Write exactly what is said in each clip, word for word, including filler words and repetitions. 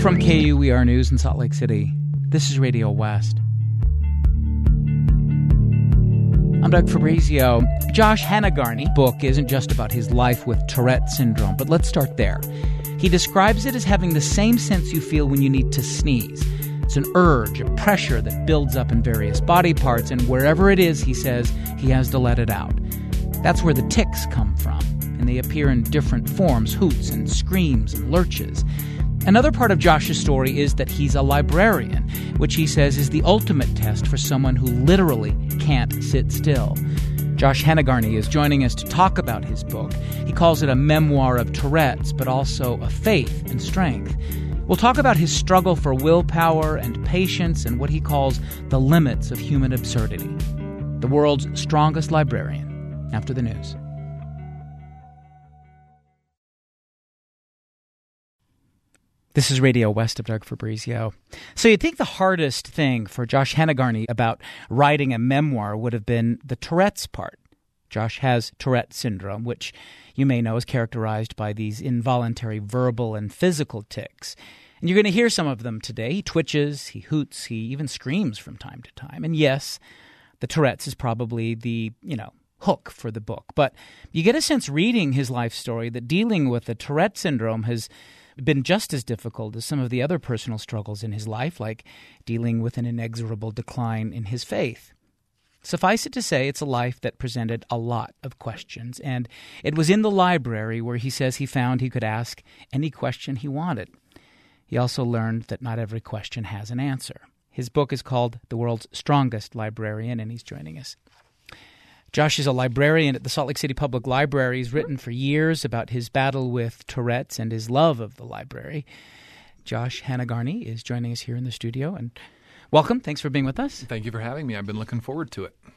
From K U E R News in Salt Lake City, this is Radio West. I'm Doug Fabrizio. Josh Hannigarney's book isn't just about his life with Tourette syndrome, but let's start there. He describes it as having the same sense you feel when you need to sneeze. It's an urge, a pressure that builds up in various body parts, and wherever it is, he says, he has to let it out. That's where the tics come from, and they appear in different forms, hoots and screams and lurches. Another part of Josh's story is that he's a librarian, which he says is the ultimate test for someone who literally can't sit still. Josh Hannigarney is joining us to talk about his book. He calls it a memoir of Tourette's, but also of faith and strength. We'll talk about his struggle for willpower and patience and what he calls the limits of human absurdity. The world's strongest librarian, after the news. This is Radio West of Doug Fabrizio. So you'd think the hardest thing for Josh Hannigarney about writing a memoir would have been the Tourette's part. Josh has Tourette syndrome, which you may know is characterized by these involuntary verbal and physical tics. And you're going to hear some of them today. He twitches, he hoots, he even screams from time to time. And yes, the Tourette's is probably the, you know, hook for the book. But you get a sense reading his life story that dealing with the Tourette syndrome has been just as difficult as some of the other personal struggles in his life, like dealing with an inexorable decline in his faith. Suffice it to say, it's a life that presented a lot of questions, and it was in the library where he says he found he could ask any question he wanted. He also learned that not every question has an answer. His book is called The World's Strongest Librarian, and he's joining us. Josh is a librarian at the Salt Lake City Public Library. He's written for years about his battle with Tourette's and his love of the library. Josh Hannigarney is joining us here in the studio. And welcome. Thanks for being with us. Thank you for having me. I've been looking forward to it.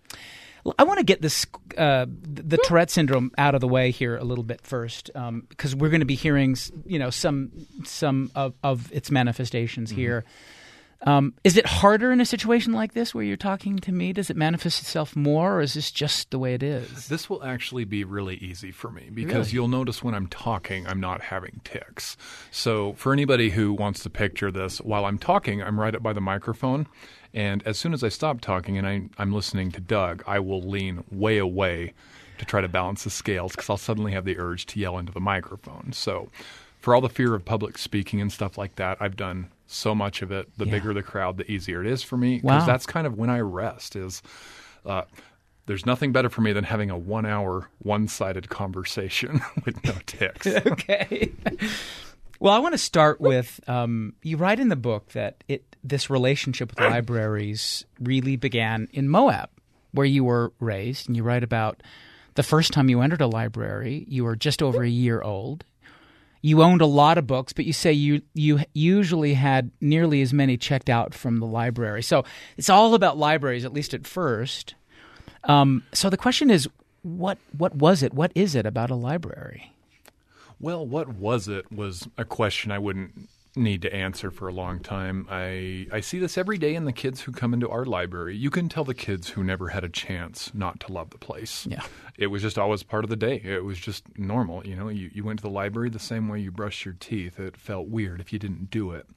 I want to get this uh, the Tourette syndrome out of the way here a little bit first, um, because we're going to be hearing, you know, some some of, of its manifestations mm-hmm. here. Um, is it harder in a situation like this where you're talking to me? Does it manifest itself more, or is this just the way it is? This will actually be really easy for me because really? You'll notice when I'm talking, I'm not having tics. So for anybody who wants to picture this, while I'm talking, I'm right up by the microphone. And as soon as I stop talking and I, I'm listening to Doug, I will lean way away to try to balance the scales because I'll suddenly have the urge to yell into the microphone. So for all the fear of public speaking and stuff like that, I've done so much of it. The yeah. bigger the crowd, the easier it is for me. Because wow. that's kind of when I rest is uh, there's nothing better for me than having a one-hour, one-sided conversation with no tics. Okay. Well, I want to start with um, you write in the book that it this relationship with libraries really began in Moab, where you were raised. And you write about the first time you entered a library, you were just over a year old. You owned a lot of books, but you say you you usually had nearly as many checked out from the library. So it's all about libraries, at least at first. Um, so the question is, what what was it? What is it about a library? Well, what was it was a question I wouldn't need to answer for a long time. I, I see this every day in the kids who come into our library. You can tell the kids who never had a chance not to love the place. Yeah. It was just always part of the day. It was just normal. You know, you, you went to the library the same way you brush your teeth. It felt weird if you didn't do it.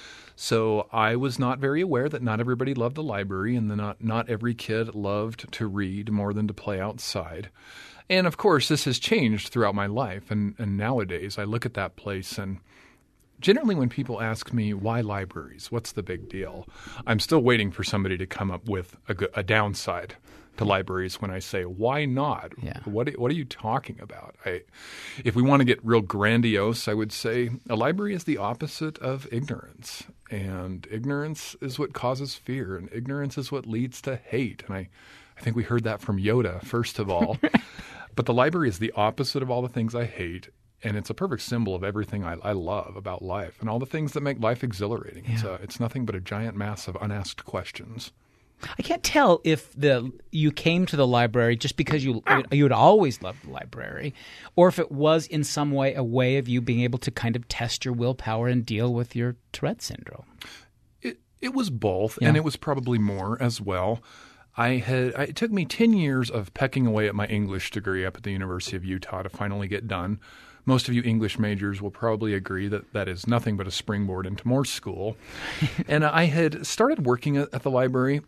So I was not very aware that not everybody loved the library and that not, not every kid loved to read more than to play outside. And, of course, this has changed throughout my life. And, and nowadays I look at that place and generally when people ask me, why libraries? What's the big deal? I'm still waiting for somebody to come up with a, a downside to libraries when I say, why not? Yeah. What, what are you talking about? I, if we want to get real grandiose, I would say a library is the opposite of ignorance. And ignorance is what causes fear. And ignorance is what leads to hate. And I, I think we heard that from Yoda, first of all. But the library is the opposite of all the things I hate. And it's a perfect symbol of everything I, I love about life and all the things that make life exhilarating. Yeah. It's, a, it's nothing but a giant mass of unasked questions. I can't tell if the you came to the library just because you you had always loved the library, or if it was in some way a way of you being able to kind of test your willpower and deal with your Tourette syndrome. It it was both, yeah. and it was probably more as well. I had it took me ten years of pecking away at my English degree up at the University of Utah to finally get done. most of you English majors will probably agree that that is nothing but a springboard into more school. And I had started working at, at the library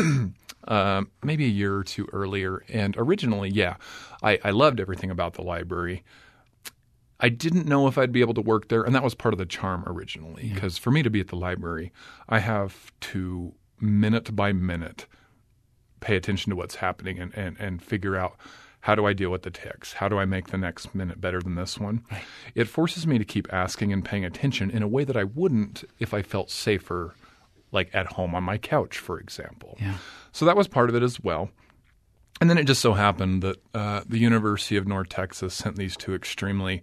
uh, maybe a year or two earlier. And originally, yeah, I, I loved everything about the library. I didn't know if I'd be able to work there, and that was part of the charm originally, because yeah. for me to be at the library, I have to minute by minute pay attention to what's happening and, and, and figure out how do I deal with the ticks? How do I make the next minute better than this one? Right. It forces me to keep asking and paying attention in a way that I wouldn't if I felt safer, like at home on my couch, for example. Yeah. So that was part of it as well. And then it just so happened that uh, the University of North Texas sent these two extremely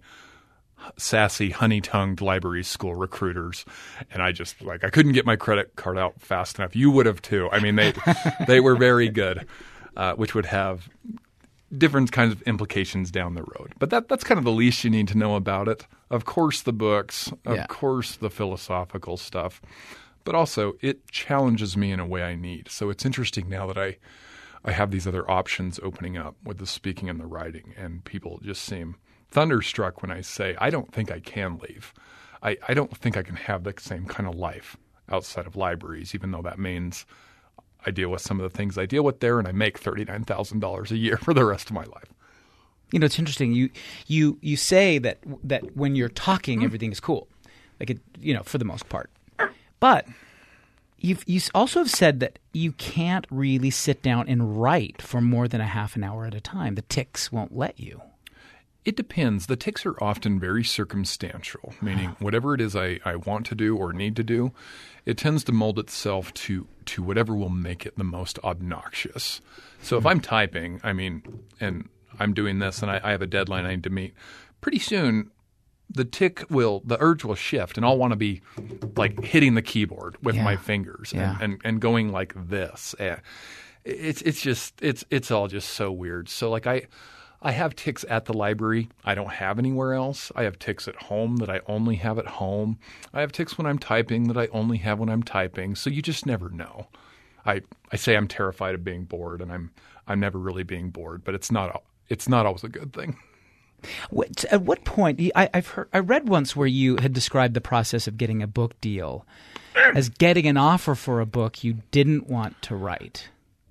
sassy, honey-tongued library school recruiters, and I just like I couldn't get my credit card out fast enough. You would have too. I mean, they they were very good, uh, which would have different kinds of implications down the road. But that that's kind of the least you need to know about it. Of course, the books, of yeah. course, the philosophical stuff, but also it challenges me in a way I need. So it's interesting now that I I have these other options opening up with the speaking and the writing, and people just seem thunderstruck when I say, I don't think I can leave. I, I don't think I can have the same kind of life outside of libraries, even though that means I deal with some of the things I deal with there and I make thirty-nine thousand dollars a year for the rest of my life. You know, it's interesting. You you you say that that when you're talking, everything is cool, like it, you know, for the most part. But you've you also have said that you can't really sit down and write for more than a half an hour at a time. The tics won't let you. It depends. The tics are often very circumstantial, meaning whatever it is I, I want to do or need to do, it tends to mold itself to to whatever will make it the most obnoxious. So if I'm typing, I mean, and I'm doing this and I, I have a deadline I need to meet, pretty soon the tic will, the urge will shift and I'll want to be like hitting the keyboard with yeah. my fingers yeah. and, and, and going like this. It's, it's just, it's, it's all just so weird. So like I... I have tics at the library I don't have anywhere else. I have tics at home that I only have at home. I have tics when I'm typing that I only have when I'm typing. So you just never know. I, I say I'm terrified of being bored, and I'm I'm never really being bored, but it's not it's not always a good thing. What, at what point I, I've heard I read once where you had described the process of getting a book deal as getting an offer for a book you didn't want to write.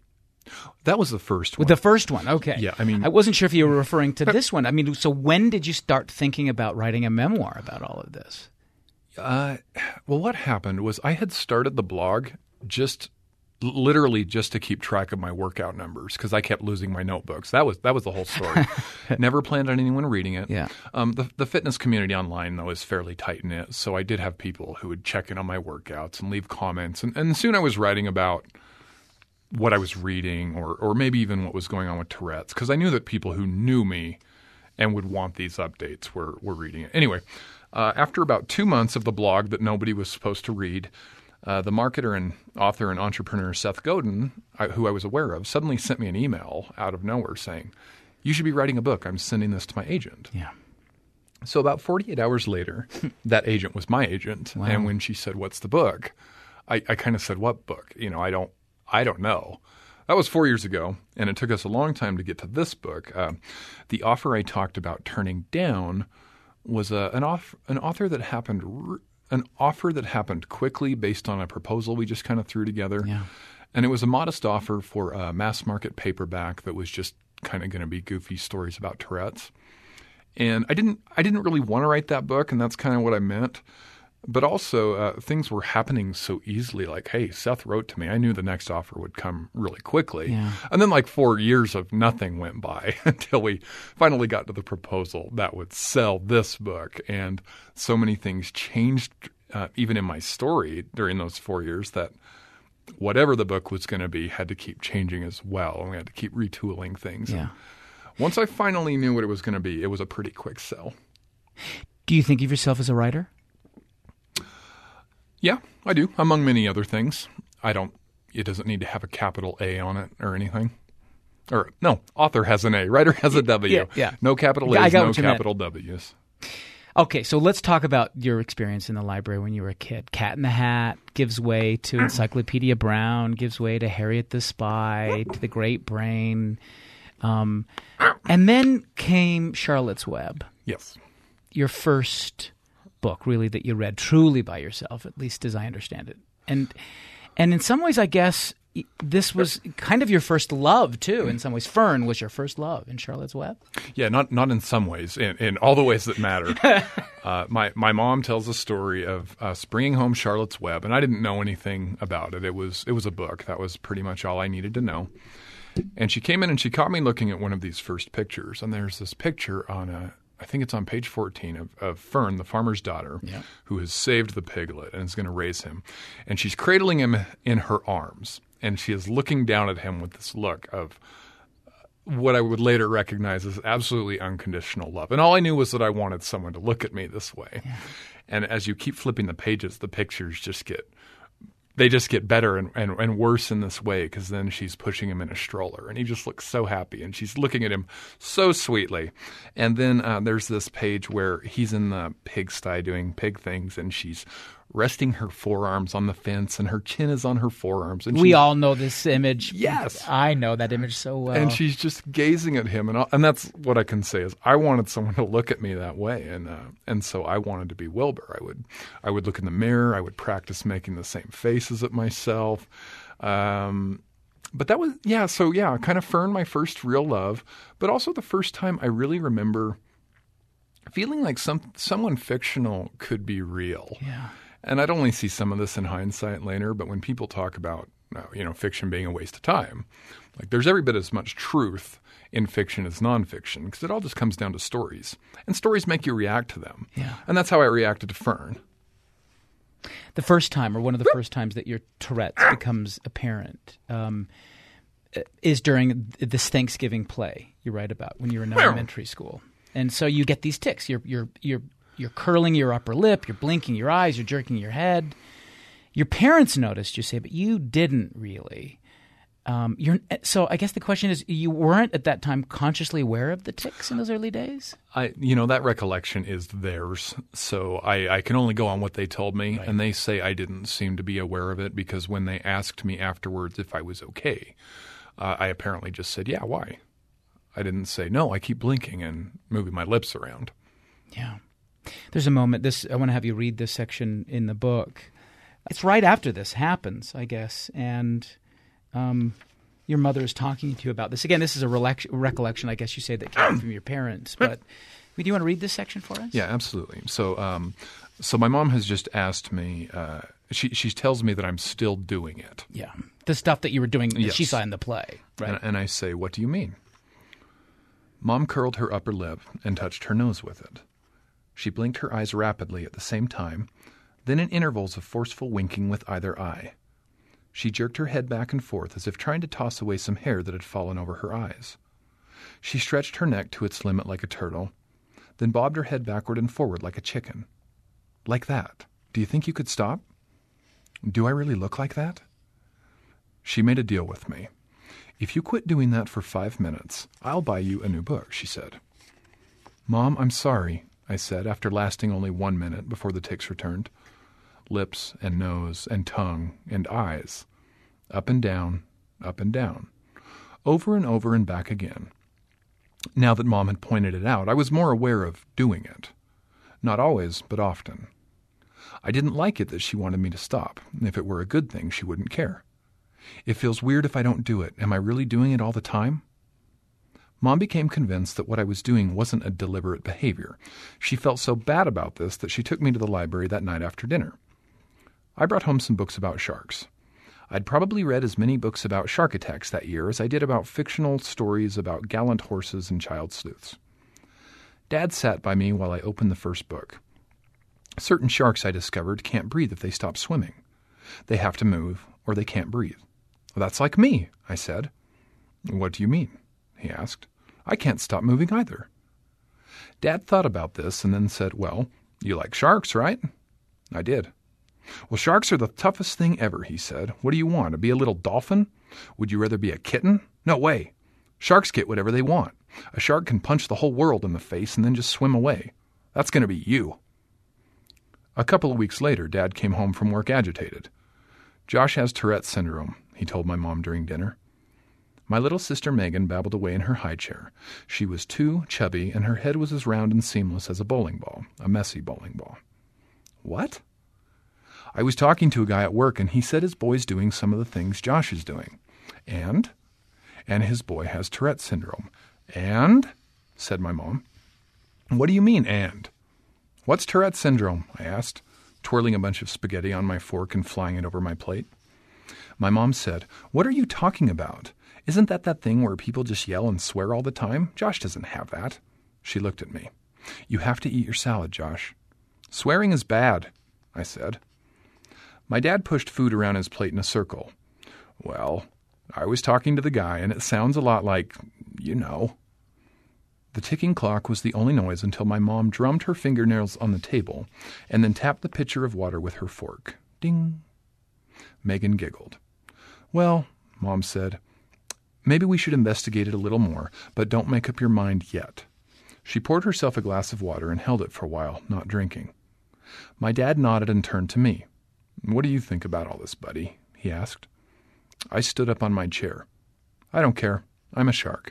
That was the first one. With the first one, okay. Yeah, I mean, I wasn't sure if you were referring to this one. I mean, so when did you start thinking about writing a memoir about all of this? Uh, well, what happened was I had started the blog just literally just to keep track of my workout numbers because I kept losing my notebooks. That was that was the whole story. Never planned on anyone reading it. Yeah. Um, the the fitness community online though is fairly tight knit, so I did have people who would check in on my workouts and leave comments, and, and soon I was writing about what I was reading or or maybe even what was going on with Tourette's because I knew that people who knew me and would want these updates were were reading it. Anyway, uh, after about two months of the blog that nobody was supposed to read, uh, the marketer and author and entrepreneur Seth Godin, I, who I was aware of, suddenly sent me an email out of nowhere saying, "You should be writing a book. I'm sending this to my agent." Yeah. So about forty-eight hours later, that agent was my agent. Wow. And when she said, "What's the book?" I, I kind of said, "What book?" You know, I don't I don't know. That was four years ago, and it took us a long time to get to this book. Uh, the offer I talked about turning down was a, an, off, an author that happened, r- an offer that happened quickly based on a proposal we just kind of threw together. Yeah. And it was a modest offer for a mass market paperback that was just kind of going to be goofy stories about Tourette's. And I didn't, I didn't really want to write that book, and that's kind of what I meant. But also, uh, things were happening so easily. Like, hey, Seth wrote to me. I knew the next offer would come really quickly. Yeah. And then like four years of nothing went by until we finally got to the proposal that would sell this book. And so many things changed, uh, even in my story during those four years, that whatever the book was going to be had to keep changing as well. And we had to keep retooling things. Yeah. And once I finally knew what it was going to be, it was a pretty quick sell. Do you think of yourself as a writer? Yeah, I do, among many other things. I don't, it doesn't need to have a capital A on it or anything. Or, no, author has an A, writer has a W. Yeah, yeah. No capital I A's, got no what you meant. capital W's. Okay, so let's talk about your experience in the library when you were a kid. Cat in the Hat gives way to Encyclopedia Brown, gives way to Harriet the Spy, to The Great Brain. Um, and then came Charlotte's Web. Yes. your first book, really, that you read truly by yourself, at least as I understand it. And and in some ways, I guess this was kind of your first love, too, in some ways. Fern was your first love in Charlotte's Web? Yeah, not not in some ways, in, in all the ways that matter. uh, my, my mom tells a story of us bringing home Charlotte's Web, and I didn't know anything about it. It was it was a book. That was pretty much all I needed to know. And she came in and she caught me looking at one of these first pictures, and there's this picture on a, I think it's on page fourteen of, of Fern, the farmer's daughter, yeah. who has saved the piglet and is going to raise him. And she's cradling him in her arms. And she is looking down at him with this look of what I would later recognize as absolutely unconditional love. And all I knew was that I wanted someone to look at me this way. Yeah. And as you keep flipping the pages, the pictures just get they just get better and, and, and worse in this way, because then she's pushing him in a stroller and he just looks so happy and she's looking at him so sweetly. And then uh, there's this page where he's in the pigsty doing pig things and she's resting her forearms on the fence and her chin is on her forearms. And we all know this image. Yes. I know that image so well. And she's just gazing at him. And I'll, and that's what I can say is I wanted someone to look at me that way. And uh, and so I wanted to be Wilbur. I would I would look in the mirror. I would practice making the same faces at myself. Um, but that was, yeah, so yeah, kind of Fern, my first real love. But also the first time I really remember feeling like some someone fictional could be real. Yeah. And I'd only see some of this in hindsight later, but when people talk about, you know, fiction being a waste of time, like there's every bit as much truth in fiction as nonfiction, because it all just comes down to stories. And stories make you react to them. Yeah. And that's how I reacted to Fern. The first time, or one of the first times that your Tourette's becomes apparent, um, is during this Thanksgiving play you write about when you were in elementary school. And so you get these tics. You're you're you're You're curling your upper lip, you're blinking your eyes, you're jerking your head. Your parents noticed, you say, but you didn't really. Um, you're so I guess the question is, you weren't at that time consciously aware of the tics in those early days? I, you know, that recollection is theirs, so I, I can only go on what they told me, right. And they say I didn't seem to be aware of it because when they asked me afterwards if I was okay, uh, I apparently just said, yeah, why? I didn't say, no, I keep blinking and moving my lips around. Yeah. There's a moment, this I want to have you read this section in the book. It's right after this happens, I guess, and um, your mother is talking to you about this. Again, this is a relec- recollection, I guess you say, that came from your parents. But do you want to read this section for us? Yeah, absolutely. So um, so my mom has just asked me, uh, she, she tells me that I'm still doing it. Yeah, the stuff that you were doing that yes. she saw in the play. Right. And, and I say, what do you mean? Mom curled her upper lip and touched her nose with it. She blinked her eyes rapidly at the same time, then in intervals of forceful winking with either eye. She jerked her head back and forth as if trying to toss away some hair that had fallen over her eyes. She stretched her neck to its limit like a turtle, then bobbed her head backward and forward like a chicken. Like that. Do you think you could stop? Do I really look like that? She made a deal with me. If you quit doing that for five minutes, I'll buy you a new book, she said. Mom, I'm sorry, I said, after lasting only one minute before the tics returned. Lips and nose and tongue and eyes. Up and down, up and down. Over and over and back again. Now that Mom had pointed it out, I was more aware of doing it. Not always, but often. I didn't like it that she wanted me to stop. If it were a good thing, she wouldn't care. It feels weird if I don't do it. Am I really doing it all the time? Mom became convinced that what I was doing wasn't a deliberate behavior. She felt so bad about this that she took me to the library that night after dinner. I brought home some books about sharks. I'd probably read as many books about shark attacks that year as I did about fictional stories about gallant horses and child sleuths. Dad sat by me while I opened the first book. Certain sharks, I discovered, can't breathe if they stop swimming. They have to move, or they can't breathe. Well, that's like me, I said. What do you mean? He asked. I can't stop moving either. Dad thought about this and then said, well, you like sharks, right? I did. Well, sharks are the toughest thing ever, he said. What do you want, to be a little dolphin? Would you rather be a kitten? No way. Sharks get whatever they want. A shark can punch the whole world in the face and then just swim away. That's going to be you. A couple of weeks later, Dad came home from work agitated. Josh has Tourette's syndrome, he told my mom during dinner. My little sister Megan babbled away in her high chair. She was too chubby, and her head was as round and seamless as a bowling ball, a messy bowling ball. What? I was talking to a guy at work, and he said his boy's doing some of the things Josh is doing. And? And his boy has Tourette's syndrome. And? Said my mom. What do you mean, and? What's Tourette's syndrome? I asked, twirling a bunch of spaghetti on my fork and flying it over my plate. My mom said, What are you talking about? Isn't that that thing where people just yell and swear all the time? Josh doesn't have that. She looked at me. You have to eat your salad, Josh. Swearing is bad, I said. My dad pushed food around his plate in a circle. Well, I was talking to the guy, and it sounds a lot like, you know. The ticking clock was the only noise until my mom drummed her fingernails on the table and then tapped the pitcher of water with her fork. Ding. Megan giggled. Well, Mom said, maybe we should investigate it a little more, but don't make up your mind yet. She poured herself a glass of water and held it for a while, not drinking. My dad nodded and turned to me. What do you think about all this, buddy? He asked. I stood up on my chair. I don't care. I'm a shark.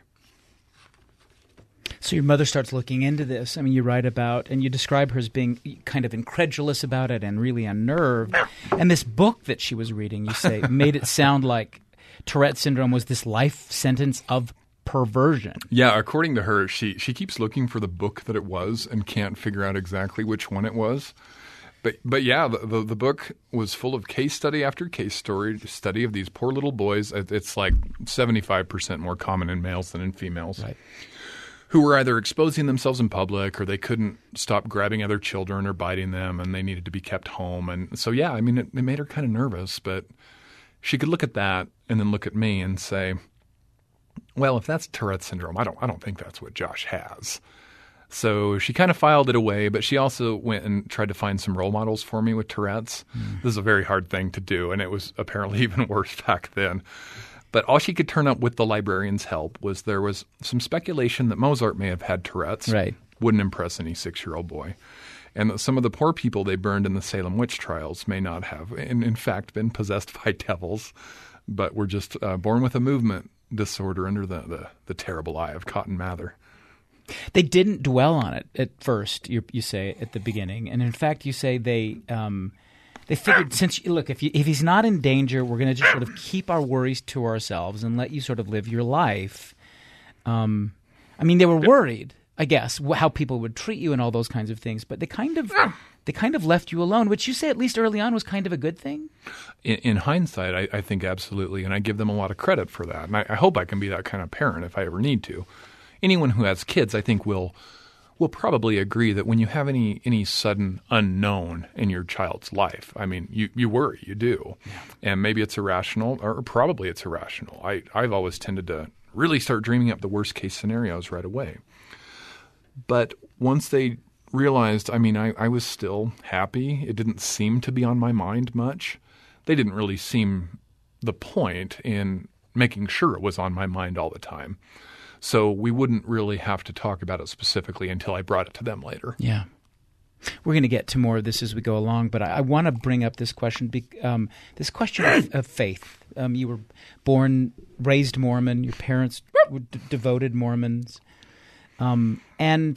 So your mother starts looking into this. I mean, you write about, and you describe her as being kind of incredulous about it and really unnerved. And this book that she was reading, you say, made it sound like Tourette syndrome was this life sentence of perversion. Yeah, according to her, she, she keeps looking for the book that it was and can't figure out exactly which one it was. But but yeah, the, the the book was full of case study after case story, study of these poor little boys. It's like seventy-five percent more common in males than in females. Right. Who were either exposing themselves in public or they couldn't stop grabbing other children or biting them and they needed to be kept home. And so, yeah, I mean, it, it made her kind of nervous. But she could look at that and then look at me and say, well, if that's Tourette's syndrome, I don't I don't think that's what Josh has. So she kind of filed it away, but she also went and tried to find some role models for me with Tourette's. Mm. This is a very hard thing to do, and it was apparently even worse back then. But all she could turn up with the librarian's help was there was some speculation that Mozart may have had Tourette's. Right. Wouldn't impress any six-year-old boy. And that some of the poor people they burned in the Salem witch trials may not have, in, in fact, been possessed by devils, but were just uh, born with a movement disorder under the, the, the terrible eye of Cotton Mather. They didn't dwell on it at first, you, you say, at the beginning. And in fact, you say they um, they figured, since, look, if you, if he's not in danger, we're going to just sort of keep our worries to ourselves and let you sort of live your life. Um, I mean, they were worried, I guess, how people would treat you and all those kinds of things. But they kind of they kind of left you alone, which you say at least early on was kind of a good thing. In, in hindsight, I, I think absolutely. And I give them a lot of credit for that. And I, I hope I can be that kind of parent if I ever need to. Anyone who has kids, I think, will will probably agree that when you have any any sudden unknown in your child's life, I mean, you, you worry, you do. Yeah. And maybe it's irrational, or probably it's irrational. I, I've always tended to really start dreaming up the worst-case scenarios right away. But once they realized, I mean, I, I was still happy. It didn't seem to be on my mind much. They didn't really seem the point in making sure it was on my mind all the time. So we wouldn't really have to talk about it specifically until I brought it to them later. Yeah. We're going to get to more of this as we go along, but I, I want to bring up this question, um, this question of, of faith. Um, you were born, raised Mormon. Your parents were d- devoted Mormons. Um, and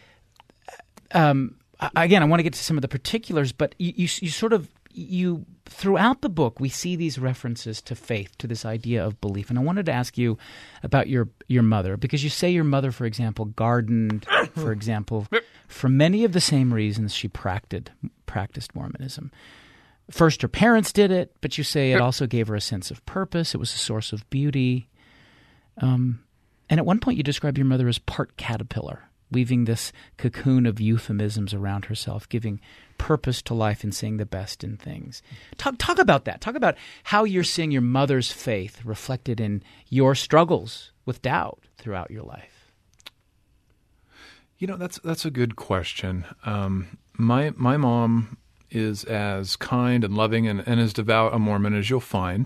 um, again, I want to get to some of the particulars, but you, you, you sort of, you throughout the book, we see these references to faith, to this idea of belief. And I wanted to ask you about your your mother, because you say your mother, for example, gardened, for example, for many of the same reasons she practiced practiced Mormonism. First, her parents did it, but you say it also gave her a sense of purpose. It was a source of beauty. Um, and at one point, you describe your mother as part caterpillar, weaving this cocoon of euphemisms around herself, giving purpose to life and seeing the best in things. Talk talk about that. Talk about how you're seeing your mother's faith reflected in your struggles with doubt throughout your life. You know, that's that's a good question. Um, my my mom is as kind and loving and, and as devout a Mormon as you'll find.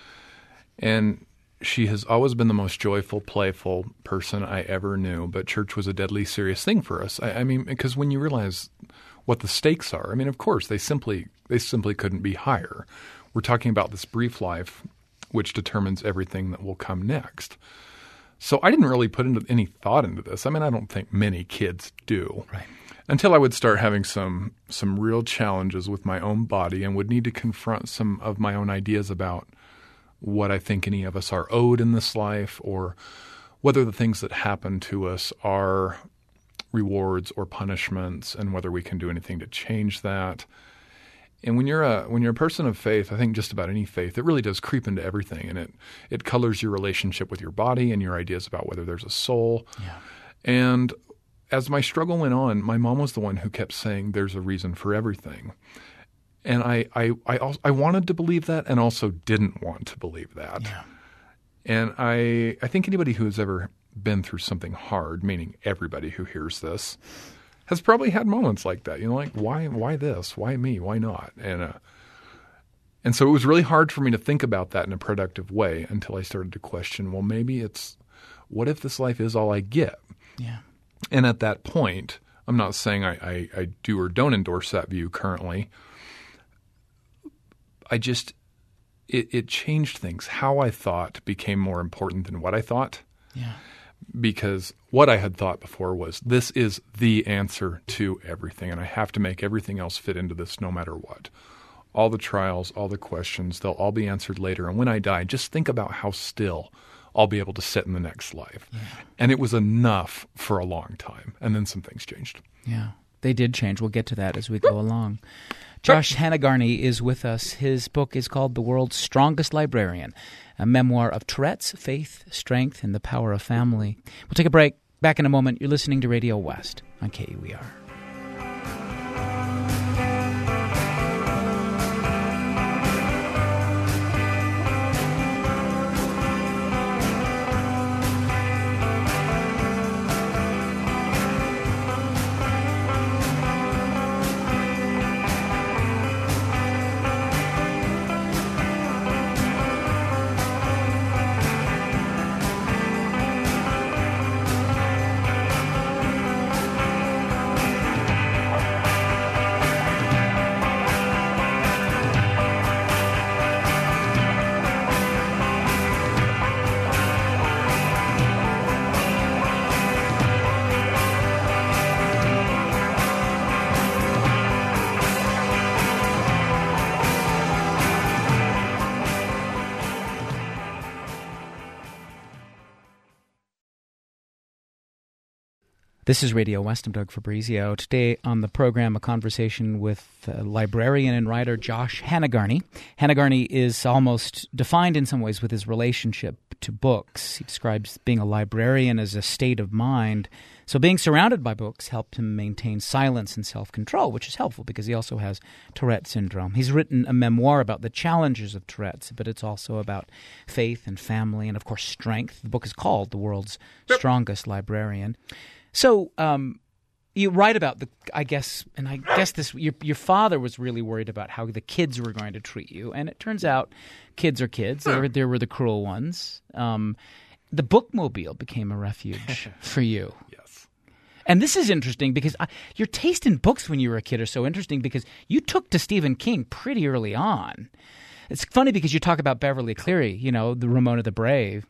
And she has always been the most joyful, playful person I ever knew. But church was a deadly serious thing for us. I, I mean, because when you realize what the stakes are, I mean, of course, they simply they simply couldn't be higher. We're talking about this brief life which determines everything that will come next. So I didn't really put into any thought into this. I mean, I don't think many kids do. Right. Until I would start having some some real challenges with my own body and would need to confront some of my own ideas about what I think any of us are owed in this life, or whether the things that happen to us are rewards or punishments, and whether we can do anything to change that. And when you're a when you're a person of faith, I think just about any faith, it really does creep into everything, and it it colors your relationship with your body and your ideas about whether there's a soul. Yeah. And as my struggle went on, my mom was the one who kept saying there's a reason for everything. And I I I, also, I wanted to believe that, and also didn't want to believe that. Yeah. And I I think anybody who has ever been through something hard, meaning everybody who hears this, has probably had moments like that. You know, like, why why this? Why me? Why not? And uh, and so it was really hard for me to think about that in a productive way until I started to question, well, maybe it's, what if this life is all I get? Yeah. And at that point, I'm not saying I, I, I do or don't endorse that view currently. I just, it, it changed things. How I thought became more important than what I thought. Yeah. Because what I had thought before was, this is the answer to everything, and I have to make everything else fit into this no matter what. All the trials, all the questions, they'll all be answered later. And when I die, just think about how still I'll be able to sit in the next life. Yeah. And it was enough for a long time. And then some things changed. Yeah, they did change. We'll get to that as we go along. Josh Hanagarny is with us. His book is called The World's Strongest Librarian, a memoir of Tourette's, faith, strength, and the power of family. We'll take a break. Back in a moment. You're listening to Radio West on K U E R. This is Radio West. I'm Doug Fabrizio. Today on the program, a conversation with uh, librarian and writer Josh Hanagarny. Hanagarny is almost defined in some ways with his relationship to books. He describes being a librarian as a state of mind. So being surrounded by books helped him maintain silence and self-control, which is helpful because he also has Tourette syndrome. He's written a memoir about the challenges of Tourette's, but it's also about faith and family and, of course, strength. The book is called The World's yep. Strongest Librarian. So um, you write about the, I guess, and I guess this, your, your father was really worried about how the kids were going to treat you, and it turns out kids are kids. There, there were the cruel ones. Um, the bookmobile became a refuge for you. Yes. And this is interesting because I, your taste in books when you were a kid are so interesting because you took to Stephen King pretty early on. It's funny because you talk about Beverly Cleary, you know, the Ramona the Brave,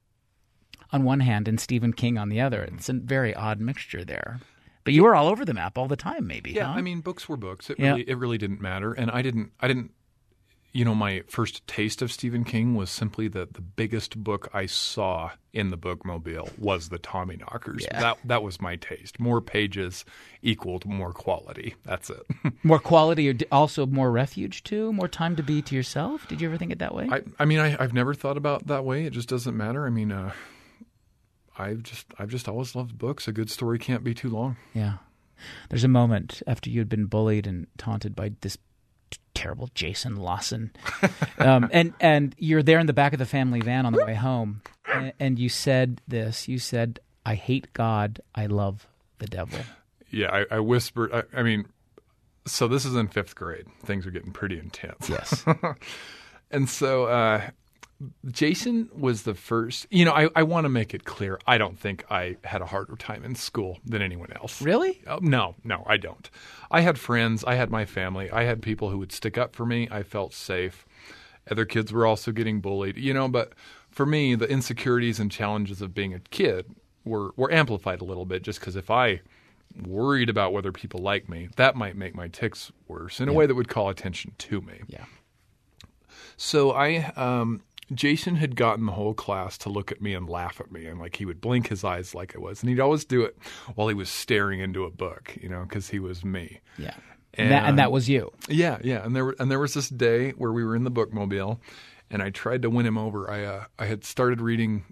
on one hand and Stephen King on the other. It's a very odd mixture there. But you were all over the map all the time, maybe. Yeah, huh? I mean, books were books. It yeah. really, it really didn't matter. And I didn't, I didn't, you know, my first taste of Stephen King was simply that the biggest book I saw in the bookmobile was the Tommyknockers. Yeah. That that was my taste. More pages equaled more quality. That's it. More quality, or also more refuge too? More time to be to yourself? Did you ever think it that way? I, I mean, I, I've never thought about it that way. It just doesn't matter. I mean, uh, I've just I've just always loved books. A good story can't be too long. Yeah. There's a moment after you'd been bullied and taunted by this t- terrible Jason Lawson, um, and and you're there in the back of the family van on the way home, and, and you said this. You said, "I hate God. I love the devil." Yeah, I, I whispered. I, I mean, so this is in fifth grade. Things are getting pretty intense. Yes. And so uh, Jason was the first. You know, I, I want to make it clear. I don't think I had a harder time in school than anyone else. Really? Uh, no, no, I don't. I had friends. I had my family. I had people who would stick up for me. I felt safe. Other kids were also getting bullied, you know, but for me, the insecurities and challenges of being a kid were, were amplified a little bit just because if I worried about whether people like me, that might make my tics worse in a Yeah. way that would call attention to me. Yeah. So I, um, Jason had gotten the whole class to look at me and laugh at me, and like he would blink his eyes like I was, and he'd always do it while he was staring into a book, you know, because he was me. Yeah. And, And that, and that was you. Yeah, yeah. And there and there was this day where we were in the bookmobile, and I tried to win him over. I uh, I had started reading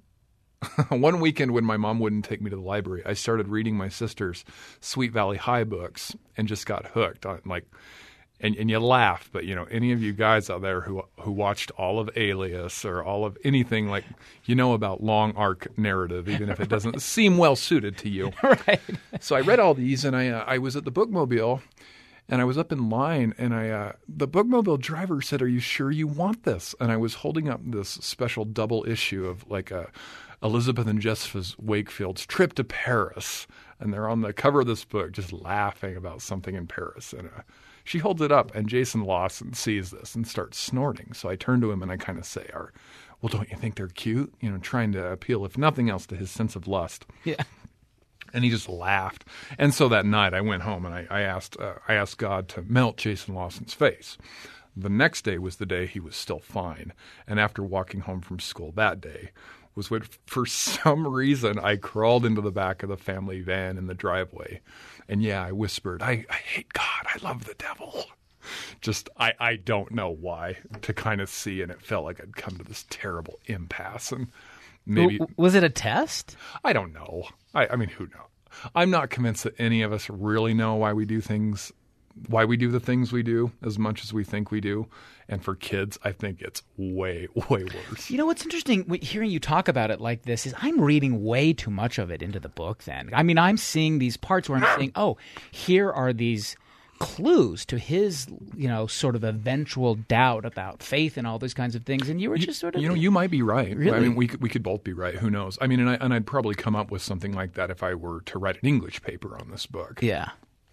one weekend when my mom wouldn't take me to the library. I started reading my sister's Sweet Valley High books and just got hooked on like. And and you laugh, but you know, any of you guys out there who who watched all of Alias or all of anything like you know about long arc narrative, even if it doesn't seem well suited to you. Right. So I read all these, and I uh, I was at the bookmobile. And I was up in line, and I uh, the bookmobile driver said, "Are you sure you want this?" And I was holding up this special double issue of like a Elizabeth and Jessica Wakefield's trip to Paris, and they're on the cover of this book, just laughing about something in Paris. And uh, she holds it up, and Jason Lawson sees this and starts snorting. So I turn to him and I kind of say, "Are well, don't you think they're cute?" You know, trying to appeal, if nothing else, to his sense of lust. Yeah. And he just laughed. And so that night I went home and I, I asked uh, I asked God to melt Jason Lawson's face. The next day was the day he was still fine. And after walking home from school that day was when, for some reason, I crawled into the back of the family van in the driveway. And yeah, I whispered, I, I hate God. I love the devil. Just, I, I don't know why, to kind of see. And it felt like I'd come to this terrible impasse. And maybe W- was it a test? I don't know. I, I mean, who knows? I'm not convinced that any of us really know why we do things, why we do the things we do as much as we think we do. And for kids, I think it's way, way worse. You know what's interesting w- hearing you talk about it like this is I'm reading way too much of it into the book then. I mean, I'm seeing these parts where I'm saying, oh, here are these clues to his, you know, sort of eventual doubt about faith and all those kinds of things. And you were You, just sort of, you know, you might be right. Really? I mean, we could, we could both be right. Who knows? I mean, and, I, and I'd probably come up with something like that if I were to write an English paper on this book. yeah.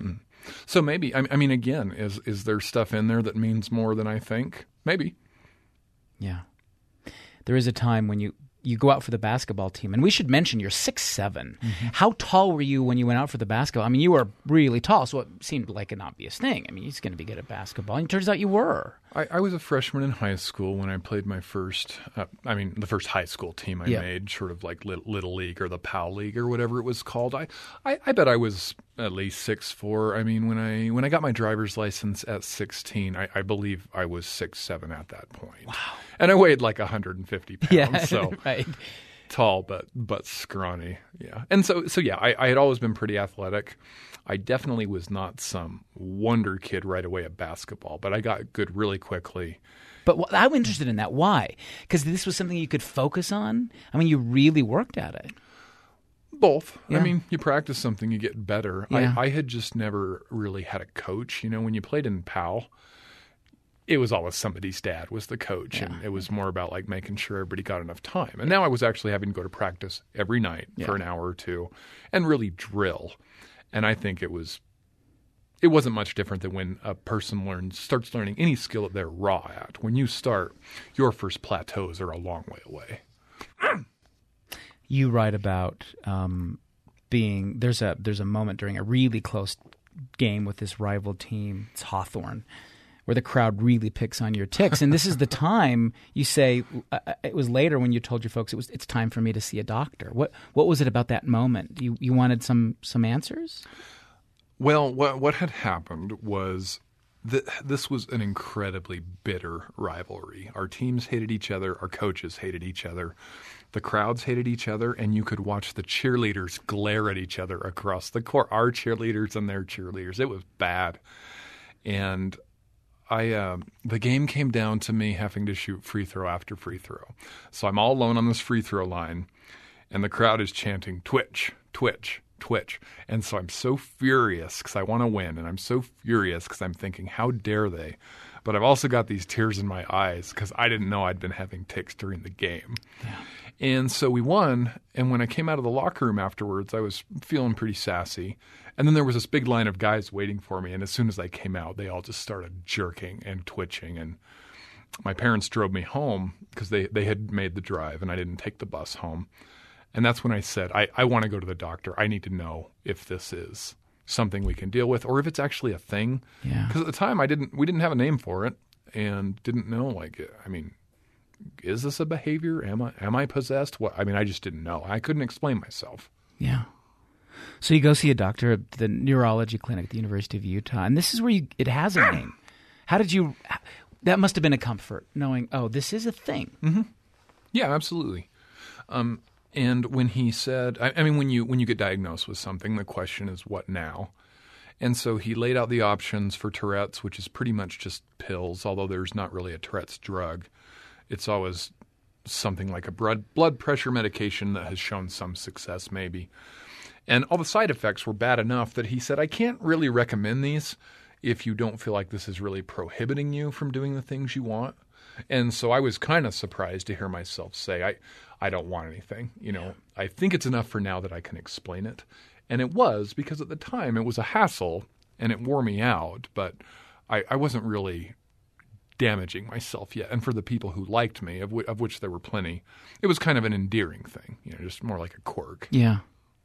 So maybe, I, I mean, again, is is there stuff in there that means more than I think? Maybe. Yeah. There is a time when you, you go out for the basketball team, and we should mention you're six seven. Mm-hmm. How tall were you when you went out for the basketball? I mean, you were really tall, so it seemed like an obvious thing. I mean, he's going to be good at basketball. And it turns out you were. I, I was a freshman in high school when I played my first, uh, I mean, the first high school team I Yeah. made, sort of like Little, Little League or the P A L League or whatever it was called. I, I, I bet I was at least six four. I mean, when I when I got my driver's license at sixteen, I, I believe I was six seven at that point. Wow. And I weighed like one hundred fifty pounds. Yeah, So right. tall but but scrawny. Yeah. And so so yeah, I, I had always been pretty athletic. I definitely was not some wonder kid right away at basketball, but I got good really quickly. But wh- I'm interested in that. Why? Because this was something you could focus on? I mean, you really worked at it. Both. Yeah. I mean, you practice something, you get better. Yeah. I, I had just never really had a coach. You know, when you played in P A L, it was always somebody's dad was the coach, and it was more about like making sure everybody got enough time. And now I was actually having to go to practice every night Yeah. for an hour or two and really drill. And I think it was it wasn't much different than when a person learns starts learning any skill that they're raw at. When you start, your first plateaus are a long way away. You write about um, being there's a there's a moment during a really close game with this rival team. It's Hawthorne, where the crowd really picks on your tics, and this is the time you say uh, it was later when you told your folks it was it's time for me to see a doctor. What what was it about that moment? You you wanted some some answers? Well, what what had happened was that this was an incredibly bitter rivalry. Our teams hated each other. Our coaches hated each other. The crowds hated each other, and you could watch the cheerleaders glare at each other across the court. Our cheerleaders and their cheerleaders. It was bad. And I uh, the game came down to me having to shoot free throw after free throw. So I'm all alone on this free throw line, and the crowd is chanting, "Twitch, Twitch, Twitch." And so I'm so furious because I want to win, and I'm so furious because I'm thinking, how dare they? But I've also got these tears in my eyes because I didn't know I'd been having tics during the game. Yeah. And so we won, and when I came out of the locker room afterwards, I was feeling pretty sassy. And then there was this big line of guys waiting for me, and as soon as I came out, they all just started jerking and twitching. And my parents drove me home because they, they had made the drive and I didn't take the bus home. And that's when I said, I, I want to go to the doctor. I need to know if this is something we can deal with or if it's actually a thing. Yeah. Because at the time I didn't we didn't have a name for it and didn't know, like, I mean, is this a behavior? Am I am I possessed? What I mean, I just didn't know. I couldn't explain myself. Yeah. So you go see a doctor at the neurology clinic at the University of Utah, and this is where you, it has a name. How did you – that must have been a comfort, knowing, oh, this is a thing. Mm-hmm. Yeah, absolutely. Um, and when he said – I mean, when you when you get diagnosed with something, the question is what now? And so he laid out the options for Tourette's, which is pretty much just pills, although there's not really a Tourette's drug. It's always something like a blood blood pressure medication that has shown some success maybe. And all the side effects were bad enough that he said, I can't really recommend these if you don't feel like this is really prohibiting you from doing the things you want. And so I was kind of surprised to hear myself say, I, I don't want anything. You know, I think it's enough for now that I can explain it. And it was, because at the time it was a hassle and it wore me out, but I, I wasn't really damaging myself yet. And for the people who liked me, of, w- of which there were plenty, it was kind of an endearing thing, you know, just more like a quirk. Yeah.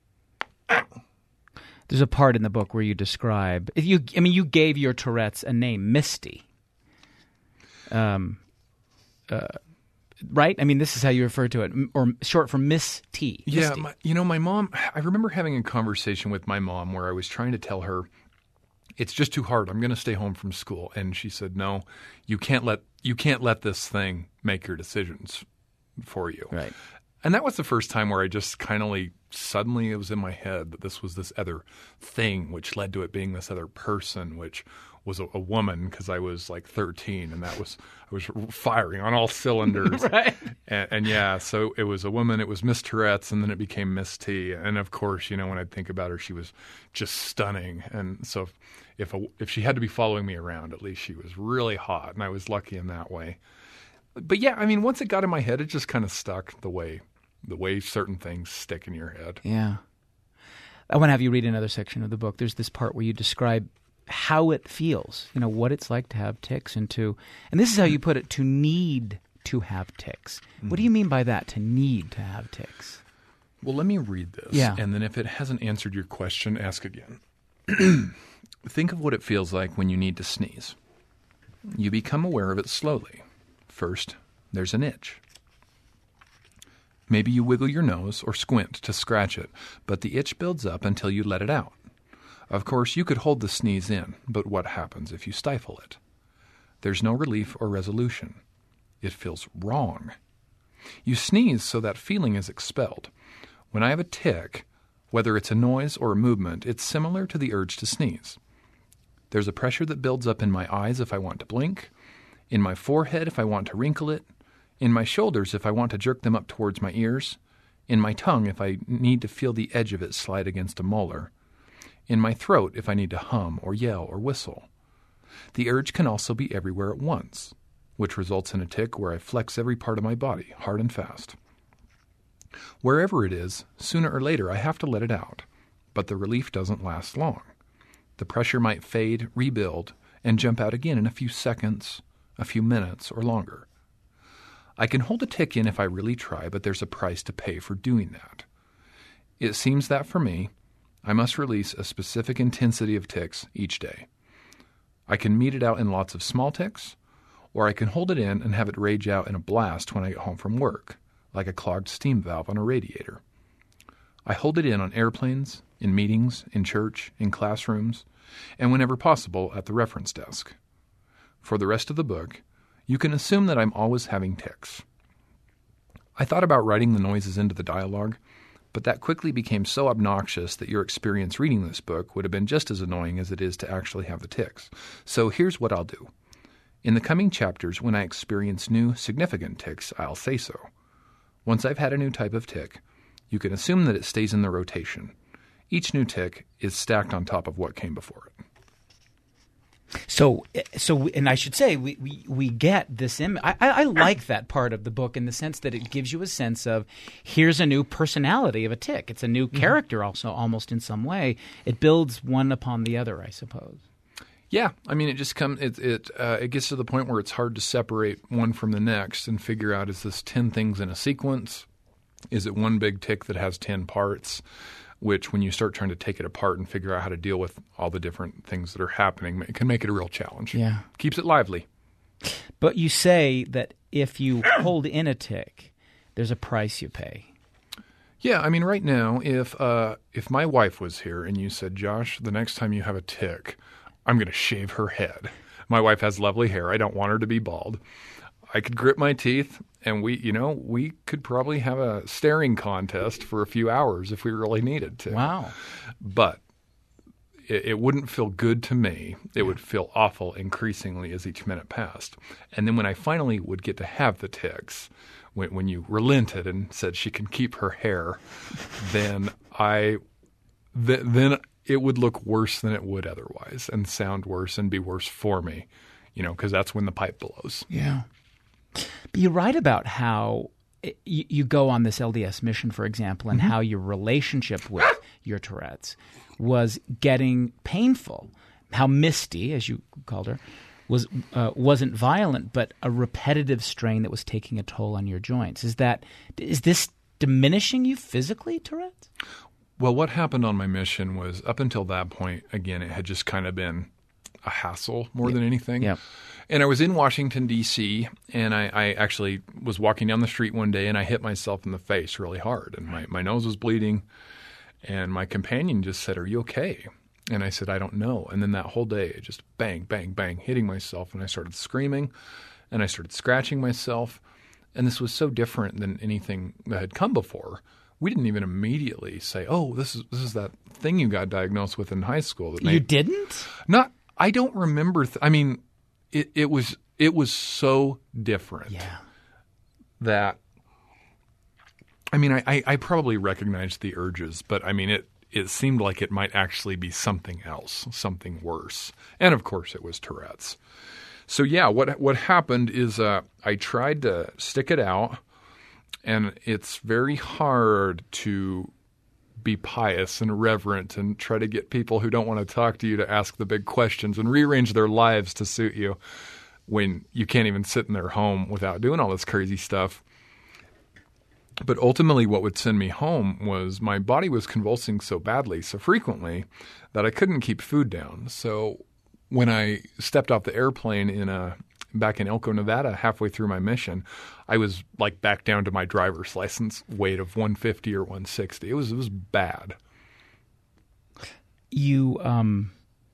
There's a part in the book where you describe – you. I mean, you gave your Tourette's a name, Misty. Um, uh, right? I mean, this is how you refer to it, or short for Miss T. Yeah, Misty. my, you know, my mom – I remember having a conversation with my mom where I was trying to tell her it's just too hard. I'm going to stay home from school. And she said, no, you can't let you can't let this thing make your decisions for you. Right. And that was the first time where I just kind of like suddenly it was in my head that this was this other thing, which led to it being this other person, which was a, a woman because I was like thirteen, and that was I was firing on all cylinders. Right. And, and yeah, so it was a woman. It was Miss Tourette's, and then it became Miss T. And of course, you know, when I think about her, she was just stunning. And so if if, a, if she had to be following me around, at least she was really hot, and I was lucky in that way. But yeah, I mean, once it got in my head, it just kind of stuck the way. The way certain things stick in your head. Yeah. I want to have you read another section of the book. There's this part where you describe how it feels, you know, what it's like to have tics and to, and this is how you put it, to need to have tics. Mm-hmm. What do you mean by that, to need to have tics? Well, let me read this. Yeah. And then if it hasn't answered your question, ask again. Think of what it feels like when you need to sneeze. You become aware of it slowly. First, there's an itch. Maybe you wiggle your nose or squint to scratch it, but the itch builds up until you let it out. Of course, you could hold the sneeze in, but what happens if you stifle it? There's no relief or resolution. It feels wrong. You sneeze so that feeling is expelled. When I have a tic, whether it's a noise or a movement, it's similar to the urge to sneeze. There's a pressure that builds up in my eyes if I want to blink, in my forehead if I want to wrinkle it, in my shoulders if I want to jerk them up towards my ears, in my tongue if I need to feel the edge of it slide against a molar, in my throat if I need to hum or yell or whistle. The urge can also be everywhere at once, which results in a tic where I flex every part of my body, hard and fast. Wherever it is, sooner or later I have to let it out, but the relief doesn't last long. The pressure might fade, rebuild, and jump out again in a few seconds, a few minutes, or longer. I can hold a tic in if I really try, but there's a price to pay for doing that. It seems that for me, I must release a specific intensity of tics each day. I can mete it out in lots of small tics, or I can hold it in and have it rage out in a blast when I get home from work, like a clogged steam valve on a radiator. I hold it in on airplanes, in meetings, in church, in classrooms, and whenever possible at the reference desk. For the rest of the book, you can assume that I'm always having tics. I thought about writing the noises into the dialogue, but that quickly became so obnoxious that your experience reading this book would have been just as annoying as it is to actually have the tics. So here's what I'll do. In the coming chapters, when I experience new, significant tics, I'll say so. Once I've had a new type of tic, you can assume that it stays in the rotation. Each new tic is stacked on top of what came before it. So, so, and I should say, we, we, we get this image. I, I like that part of the book in the sense that it gives you a sense of here's a new personality of a tic. It's a new character also, almost in some way. It builds one upon the other, I suppose. Yeah, I mean, it just comes. It it uh, it gets to the point where it's hard to separate one from the next and figure out, is this ten things in a sequence? Is it one big tic that has ten parts? Which, when you start trying to take it apart and figure out how to deal with all the different things that are happening, it can make it a real challenge. Yeah, keeps it lively. But you say that if you hold in a tic, there's a price you pay. Yeah, I mean, right now, if uh, if my wife was here and you said, Josh, the next time you have a tic, I'm going to shave her head. My wife has lovely hair. I don't want her to be bald. I could grit my teeth, and we, you know, we could probably have a staring contest for a few hours if we really needed to. Wow. But it, it wouldn't feel good to me. It would feel awful increasingly as each minute passed. And then when I finally would get to have the tics, when, when you relented and said she can keep her hair, then I, th- then it would look worse than it would otherwise, and sound worse and be worse for me, you know, because that's when the pipe blows. Yeah. But you write about how it, you, you go on this L D S mission, for example, and mm-hmm. how your relationship with your Tourette's was getting painful. How Misty, as you called her, was uh, wasn't violent, but a repetitive strain that was taking a toll on your joints. Is that is this diminishing you physically, Tourette's? Well, what happened on my mission was, up until that point, again, it had just kind of been a hassle more yep. than anything. Yep. And I was in Washington, D C, and I, I actually was walking down the street one day, and I hit myself in the face really hard, and my, my nose was bleeding, and my companion just said, "Are you okay?" And I said, "I don't know." And then that whole day, it just bang, bang, bang, hitting myself, and I started screaming, and I started scratching myself, and this was so different than anything that had come before. We didn't even immediately say, "Oh, this is this is that thing you got diagnosed with in high school." That made... You didn't? Not. I don't remember. Th- I mean, it, it was it was so different. Yeah. That. I mean, I, I, I probably recognized the urges, but I mean, it it seemed like it might actually be something else, something worse, and of course, it was Tourette's. So yeah, what what happened is uh, I tried to stick it out. And it's very hard to be pious and reverent and try to get people who don't want to talk to you to ask the big questions and rearrange their lives to suit you when you can't even sit in their home without doing all this crazy stuff. But ultimately what would send me home was my body was convulsing so badly, so frequently, that I couldn't keep food down. So when I stepped off the airplane in a back in Elko, Nevada, halfway through my mission, I was like back down to my driver's license weight of one fifty or one sixty. It was it was bad. You, um,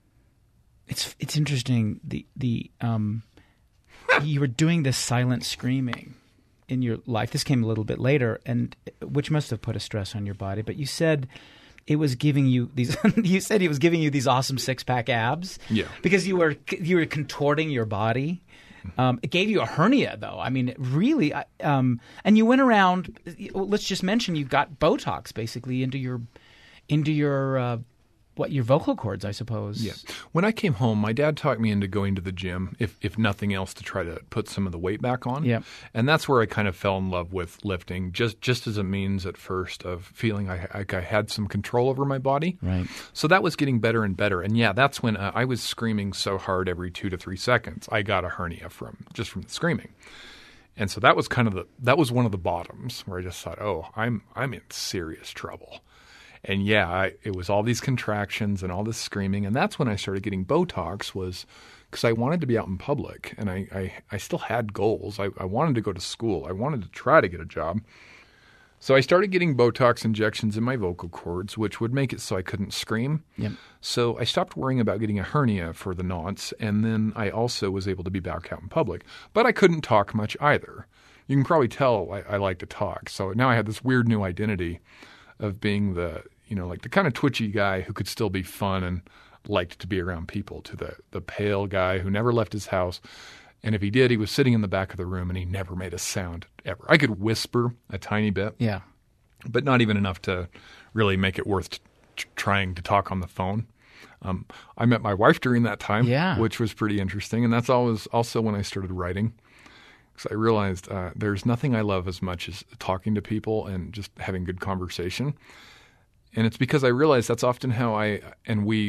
it's it's interesting. The the um, you were doing this silent screaming in your life. This came a little bit later, and which must have put a stress on your body. But you said it was giving you these. You said it was giving you these awesome six pack abs. Yeah, because you were you were contorting your body. Um, it gave you a hernia, though. I mean, it really. Um, and you went around. Let's just mention you got Botox basically into your, into your uh, what your vocal cords, I suppose. Yeah. When I came home, my dad talked me into going to the gym, if if nothing else, to try to put some of the weight back on. Yeah. And that's where I kind of fell in love with lifting, just just as a means at first of feeling I, like I had some control over my body. Right. So that was getting better and better. And yeah, that's when uh, I was screaming so hard every two to three seconds, I got a hernia from just from the screaming. And so that was kind of the that was one of the bottoms where I just thought, oh, I'm I'm in serious trouble. And yeah, I, it was all these contractions and all this screaming. And that's when I started getting Botox, was because I wanted to be out in public. And I, I, I still had goals. I, I wanted to go to school. I wanted to try to get a job. So I started getting Botox injections in my vocal cords, which would make it so I couldn't scream. Yep. So I stopped worrying about getting a hernia for the nonce. And then I also was able to be back out in public. But I couldn't talk much either. You can probably tell I, I like to talk. So now I had this weird new identity of being the, you know, like the kind of twitchy guy who could still be fun and liked to be around people, to the the pale guy who never left his house. And if he did, he was sitting in the back of the room and he never made a sound ever. I could whisper a tiny bit, yeah, but not even enough to really make it worth t- trying to talk on the phone. Um, I met my wife during that time, yeah. which was pretty interesting. And that's always also when I started writing. Because I realized uh, there's nothing I love as much as talking to people and just having good conversation. And it's because I realized that's often how I and we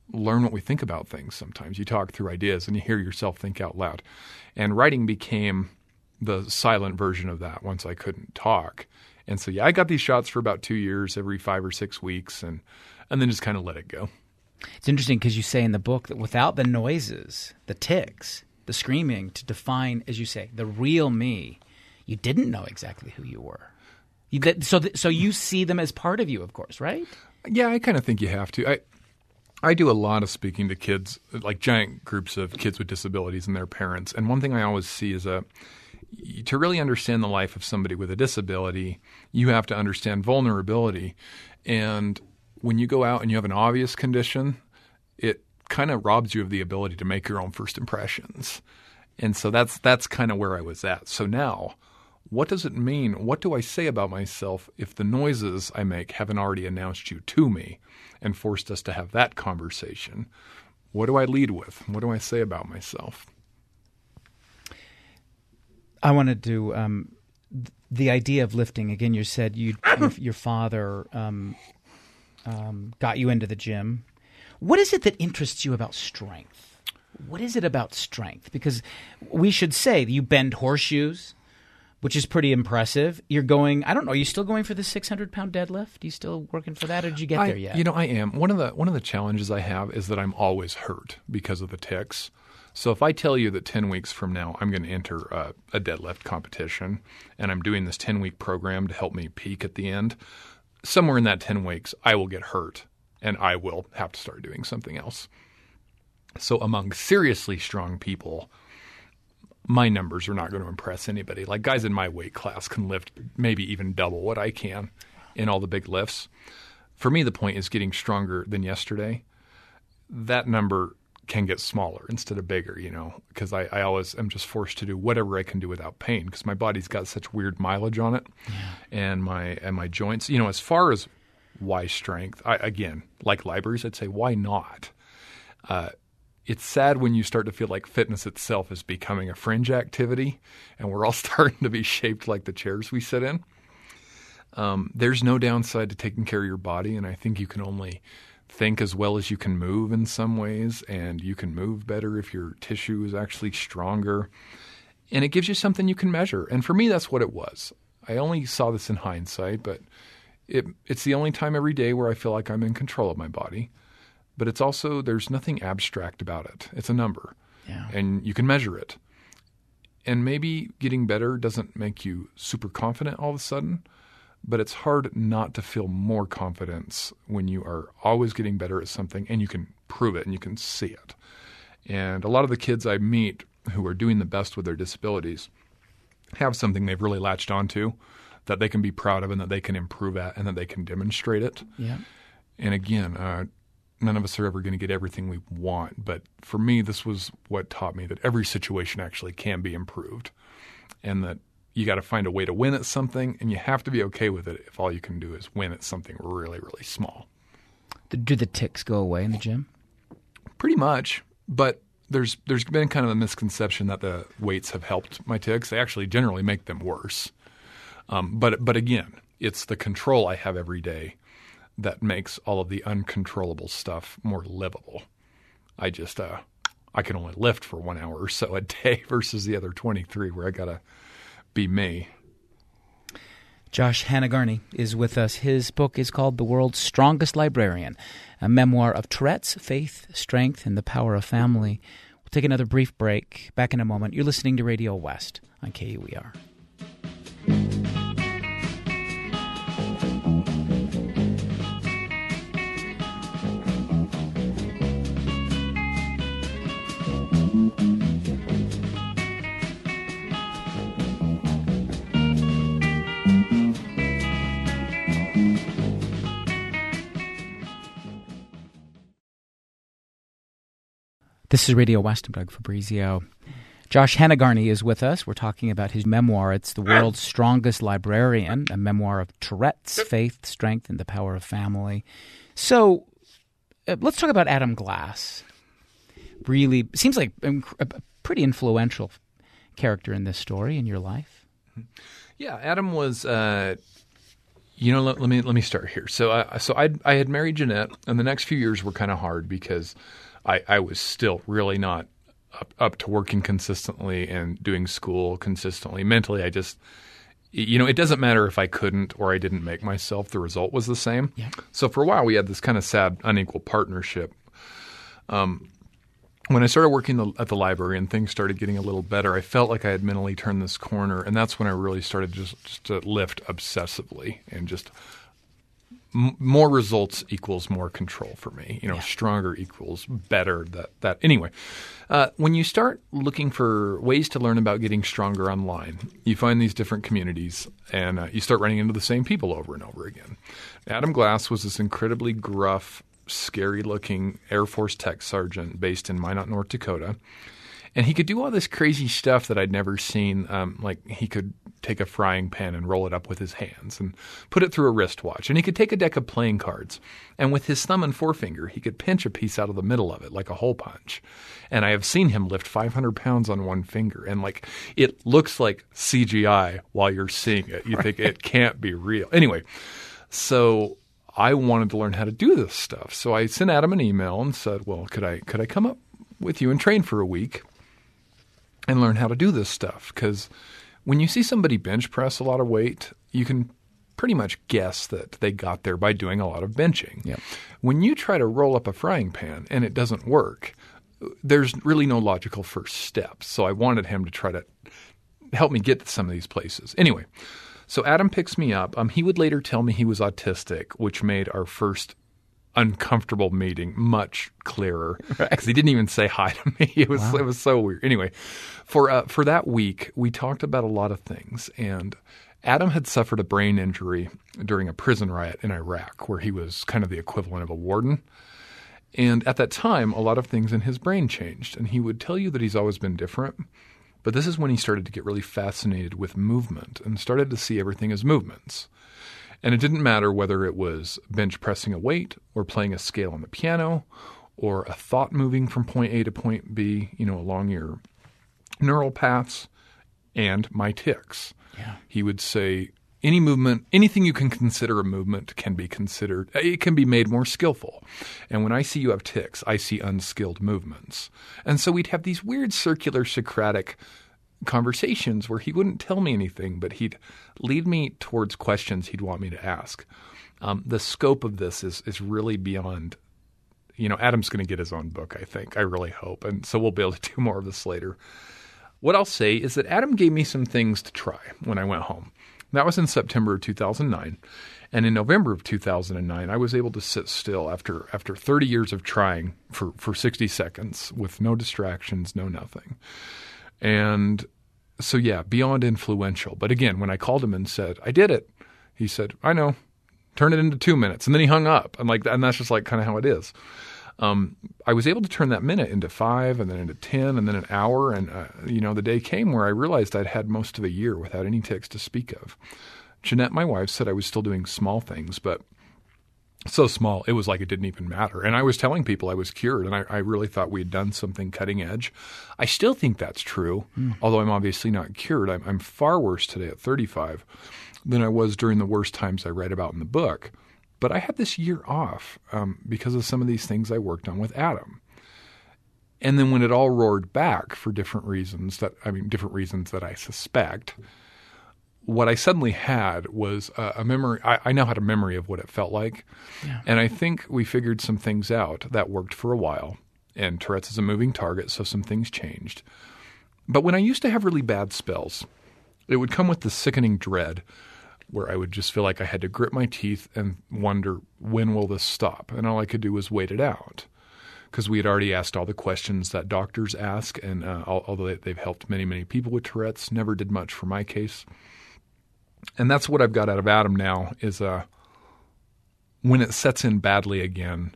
learn what we think about things sometimes. You talk through ideas and you hear yourself think out loud. And writing became the silent version of that once I couldn't talk. And so, yeah, I got these shots for about two years, every five or six weeks, and, and then just kind of let it go. It's interesting because you say in the book that without the noises, the tics, the screaming to define, as you say, the real me, you didn't know exactly who you were. You, that, so, th- so you see them as part of you, of course, right? Yeah, I kind of think you have to. I I do a lot of speaking to kids, like giant groups of kids with disabilities and their parents. And one thing I always see is a to really understand the life of somebody with a disability, you have to understand vulnerability. And when you go out and you have an obvious condition, it kind of robs you of the ability to make your own first impressions. And so that's that's kind of where I was at. So now, what does it mean? What do I say about myself if the noises I make haven't already announced you to me and forced us to have that conversation? What do I lead with? What do I say about myself? I wanted to um, th- the idea of lifting. Again, you said you your, your father um, um, got you into the gym. What is it that interests you about strength? What is it about strength? Because we should say that you bend horseshoes, which is pretty impressive. You're going, I don't know, are you still going for the six hundred pound deadlift? Are you still working for that, or did you get I, there yet? You know, I am. One of the one of the challenges I have is that I'm always hurt because of the tics. So if I tell you that ten weeks from now I'm going to enter a, a deadlift competition and I'm doing this ten-week program to help me peak at the end, somewhere in that ten weeks I will get hurt and I will have to start doing something else. So among seriously strong people, my numbers are not going to impress anybody. Like guys in my weight class can lift maybe even double what I can in all the big lifts. For me, the point is getting stronger than yesterday. That number can get smaller instead of bigger, you know, because I, I always am just forced to do whatever I can do without pain because my body's got such weird mileage on it. Yeah. and my and my joints. You know, as far as why strength, I, again, like libraries, I'd say why not? Uh, it's sad when you start to feel like fitness itself is becoming a fringe activity and we're all starting to be shaped like the chairs we sit in. Um, there's no downside to taking care of your body, and I think you can only think as well as you can move in some ways, and you can move better if your tissue is actually stronger. And it gives you something you can measure. And for me, that's what it was. I only saw this in hindsight, but it, it's the only time every day where I feel like I'm in control of my body. But it's also, there's nothing abstract about it. It's a number, yeah. and you can measure it. And maybe getting better doesn't make you super confident all of a sudden, but it's hard not to feel more confidence when you are always getting better at something and you can prove it and you can see it. And a lot of the kids I meet who are doing the best with their disabilities have something they've really latched onto that they can be proud of and that they can improve at and that they can demonstrate it. Yeah. And again, uh, none of us are ever going to get everything we want. But for me, this was what taught me that every situation actually can be improved and that you got to find a way to win at something, and you have to be okay with it if all you can do is win at something really, really small. Do the tics go away in the gym? Pretty much, but there's there's been kind of a misconception that the weights have helped my tics. They actually generally make them worse. Um, but but again, it's the control I have every day that makes all of the uncontrollable stuff more livable. I just uh, I can only lift for one hour or so a day versus the other twenty-three where I gotta be me. Josh Hannigarni is with us. His book is called The World's Strongest Librarian, a memoir of Tourette's, faith, strength, and the power of family. We'll take another brief break. Back in a moment. You're listening to Radio West on K U E R. This is Radio West. I'm Doug Fabrizio. Josh Hannigarni is with us. We're talking about his memoir. It's The World's Strongest Librarian, a memoir of Tourette's, faith, strength, and the power of family. So uh, let's talk about Adam Glass. Really seems like a, a pretty influential character in this story in your life. Yeah, Adam was uh, You know, let, let me let me start here. So, I so I I had married Jeanette, and the next few years were kind of hard because I, I was still really not up, up to working consistently and doing school consistently. Mentally, I just, you know, it doesn't matter if I couldn't or I didn't make myself. The result was the same. Yeah. So for a while, we had this kind of sad, unequal partnership. Um, when I started working the, at the library and things started getting a little better, I felt like I had mentally turned this corner, and that's when I really started just, just to lift obsessively and just m- more results equals more control for me. You know, Yeah. stronger equals better. That that anyway. Uh, when you start looking for ways to learn about getting stronger online, you find these different communities, and uh, you start running into the same people over and over again. Adam Glass was this incredibly gruff, scary-looking Air Force tech sergeant based in Minot, North Dakota. And he could do all this crazy stuff that I'd never seen. Um, like he could take a frying pan and roll it up with his hands and put it through a wristwatch. And he could take a deck of playing cards, and with his thumb and forefinger, he could pinch a piece out of the middle of it like a hole punch. And I have seen him lift five hundred pounds on one finger. And like it looks like C G I while you're seeing it. You think it can't be real. Anyway, so I wanted to learn how to do this stuff. So I sent Adam an email and said, well, could I could I come up with you and train for a week and learn how to do this stuff? Because when you see somebody bench press a lot of weight, you can pretty much guess that they got there by doing a lot of benching. Yep. When you try to roll up a frying pan and it doesn't work, there's really no logical first step. So I wanted him to try to help me get to some of these places. Anyway, so Adam picks me up. Um, he would later tell me he was autistic, which made our first uncomfortable meeting much clearer because Right. he didn't even say hi to me. It was Wow. it was so weird. Anyway, for uh, for that week, we talked about a lot of things, and Adam had suffered a brain injury during a prison riot in Iraq, where he was kind of the equivalent of a warden. And at that time, a lot of things in his brain changed, and he would tell you that he's always been different. But this is when he started to get really fascinated with movement and started to see everything as movements. And it didn't matter whether it was bench pressing a weight or playing a scale on the piano or a thought moving from point A to point B, you know, along your neural paths and my tics. Yeah. He would say any movement, anything you can consider a movement can be considered, it can be made more skillful. And when I see you have tics, I see unskilled movements. And so we'd have these weird circular Socratic conversations where he wouldn't tell me anything, but he'd lead me towards questions he'd want me to ask. Um, the scope of this is is really beyond, you know, Adam's going to get his own book, I think. I really hope. And so we'll be able to do more of this later. What I'll say is that Adam gave me some things to try when I went home. That was in September of two thousand nine. And in November of two thousand nine, I was able to sit still after after thirty years of trying for, for sixty seconds with no distractions, no nothing. And so, yeah, beyond influential. But again, when I called him and said, I did it, he said, I know, turn it into two minutes. And then he hung up. And like, and that's just like kind of how it is. Um, I was able to turn that minute into five and then into ten and then an hour. And, uh, you know, the day came where I realized I'd had most of a year without any tics to speak of. Jeanette, my wife, said I was still doing small things, but so small, it was like it didn't even matter. And I was telling people I was cured, and I, I really thought we had done something cutting edge. I still think that's true, mm. although I'm obviously not cured. I'm, I'm far worse today at thirty-five than I was during the worst times I read about in the book. But I had this year off um, because of some of these things I worked on with Adam. And then when it all roared back for different reasons that, I mean, different reasons that I suspect, what I suddenly had was a, a memory. I, I now had a memory of what it felt like. Yeah. And I think we figured some things out that worked for a while. And Tourette's is a moving target, so some things changed. But when I used to have really bad spells, it would come with the sickening dread where I would just feel like I had to grit my teeth and wonder, when will this stop? And all I could do was wait it out. Because we had already asked all the questions that doctors ask, and uh, although they've helped many, many people with Tourette's, never did much for my case. And that's what I've got out of Adam now is uh, when it sets in badly again,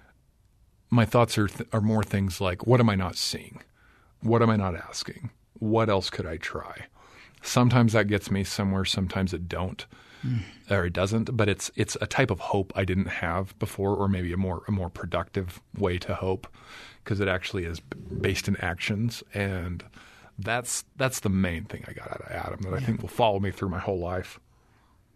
my thoughts are th- are more things like, what am I not seeing? What am I not asking? What else could I try? Sometimes that gets me somewhere, sometimes it don't, mm. or it doesn't. But it's it's a type of hope I didn't have before, or maybe a more a more productive way to hope, because it actually is based in actions. And That's that's the main thing I got out of Adam that I yeah. think will follow me through my whole life.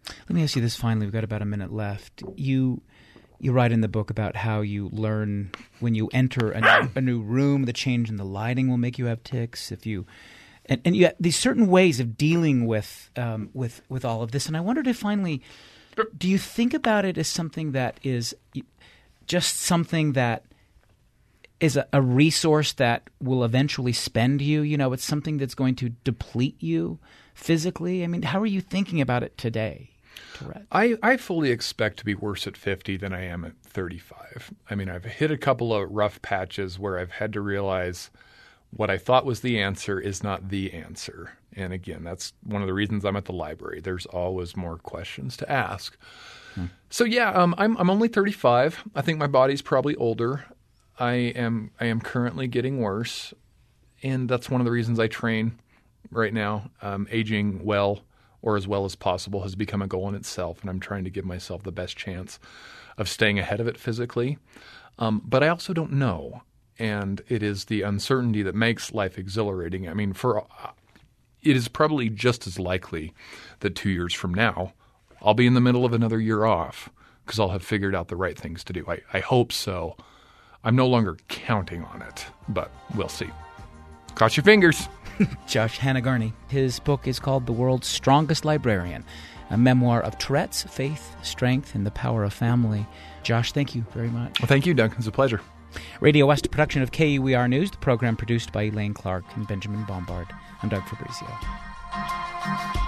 Let me ask you this finally. We've got about a minute left. You you write in the book about how you learn when you enter a new, a new room, the change in the lighting will make you have tics. If you and, and you have these certain ways of dealing with um, with with all of this. And I wondered if finally, do you think about it as something that is just something that is a, a resource that will eventually spend you? You know, it's something that's going to deplete you physically. I mean, how are you thinking about it today? I, I fully expect to be worse at fifty than I am at thirty-five. I mean, I've hit a couple of rough patches where I've had to realize what I thought was the answer is not the answer. And again, that's one of the reasons I'm at the library. There's always more questions to ask. Hmm. So yeah, um, I'm I'm only thirty-five. I think my body's probably older. I am I am currently getting worse, and that's one of the reasons I train right now. Um, aging well, or as well as possible, has become a goal in itself, and I'm trying to give myself the best chance of staying ahead of it physically. Um, but I also don't know, and it is the uncertainty that makes life exhilarating. I mean, for uh, it is probably just as likely that two years from now, I'll be in the middle of another year off because I'll have figured out the right things to do. I, I hope so. I'm no longer counting on it, but we'll see. Cross your fingers. Josh Hannigarni. His book is called The World's Strongest Librarian, a memoir of Tourette's, faith, strength, and the power of family. Josh, thank you very much. Well, thank you, Doug. It's a pleasure. Radio West, a production of K U E R News, the program produced by Elaine Clark and Benjamin Bombard. I'm Doug Fabrizio.